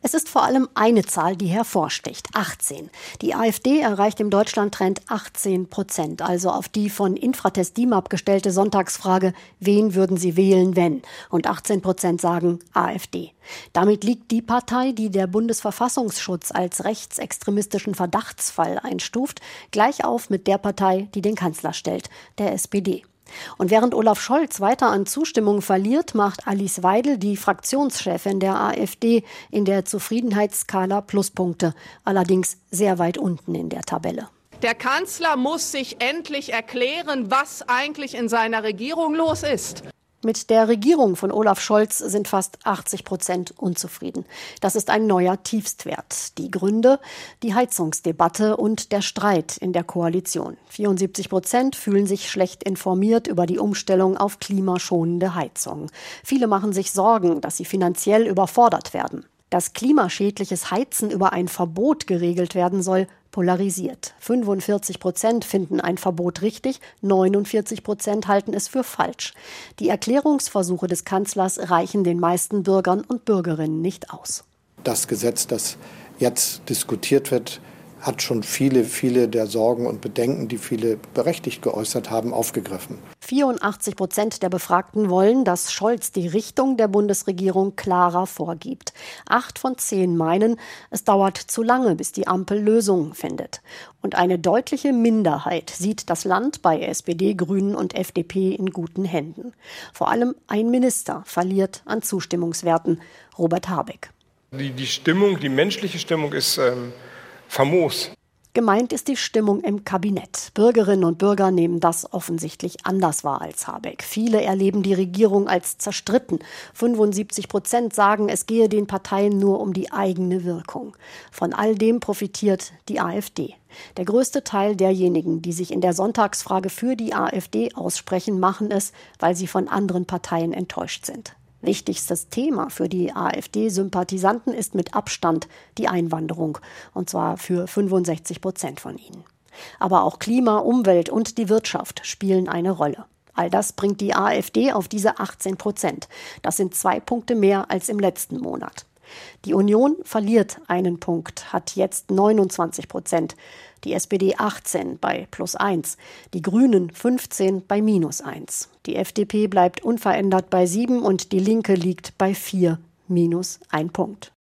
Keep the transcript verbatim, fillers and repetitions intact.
Es ist vor allem eine Zahl, die hervorsticht, achtzehn. Die AfD erreicht im Deutschlandtrend achtzehn Prozent, also auf die von Infratest DIMAP gestellte Sonntagsfrage, wen würden Sie wählen, wenn? Und achtzehn Prozent sagen AfD. Damit liegt die Partei, die der Bundesverfassungsschutz als rechtsextremistischen Verdachtsfall einstuft, gleich auf mit der Partei, die den Kanzler stellt, der S P D. Und während Olaf Scholz weiter an Zustimmung verliert, macht Alice Weidel, die Fraktionschefin der AfD, in der Zufriedenheitsskala Pluspunkte, allerdings sehr weit unten in der Tabelle. Der Kanzler muss sich endlich erklären, was eigentlich in seiner Regierung los ist. Mit der Regierung von Olaf Scholz sind fast achtzig Prozent unzufrieden. Das ist ein neuer Tiefstwert. Die Gründe? Die Heizungsdebatte und der Streit in der Koalition. vierundsiebzig Prozent fühlen sich schlecht informiert über die Umstellung auf klimaschonende Heizung. Viele machen sich Sorgen, dass sie finanziell überfordert werden. Dass klimaschädliches Heizen über ein Verbot geregelt werden soll, polarisiert. fünfundvierzig Prozent finden ein Verbot richtig, neunundvierzig Prozent halten es für falsch. Die Erklärungsversuche des Kanzlers reichen den meisten Bürgern und Bürgerinnen nicht aus. Das Gesetz, das jetzt diskutiert wird, hat schon viele, viele der Sorgen und Bedenken, die viele berechtigt geäußert haben, aufgegriffen. vierundachtzig Prozent der Befragten wollen, dass Scholz die Richtung der Bundesregierung klarer vorgibt. Acht von zehn meinen, es dauert zu lange, bis die Ampel Lösungen findet. Und eine deutliche Minderheit sieht das Land bei S P D, Grünen und F D P in guten Händen. Vor allem ein Minister verliert an Zustimmungswerten, Robert Habeck. Die, die Stimmung, die menschliche Stimmung ist ähm famos. Gemeint ist die Stimmung im Kabinett. Bürgerinnen und Bürger nehmen das offensichtlich anders wahr als Habeck. Viele erleben die Regierung als zerstritten. fünfundsiebzig Prozent sagen, es gehe den Parteien nur um die eigene Wirkung. Von all dem profitiert die AfD. Der größte Teil derjenigen, die sich in der Sonntagsfrage für die AfD aussprechen, machen es, weil sie von anderen Parteien enttäuscht sind. Wichtigstes Thema für die AfD-Sympathisanten ist mit Abstand die Einwanderung, und zwar für fünfundsechzig Prozent von ihnen. Aber auch Klima, Umwelt und die Wirtschaft spielen eine Rolle. All das bringt die AfD auf diese achtzehn Prozent. Das sind zwei Punkte mehr als im letzten Monat. Die Union verliert einen Punkt, hat jetzt neunundzwanzig Prozent. Die S P D achtzehn bei plus eins, die Grünen fünfzehn bei minus eins. Die F D P bleibt unverändert bei sieben und die Linke liegt bei vier, minus ein Punkt.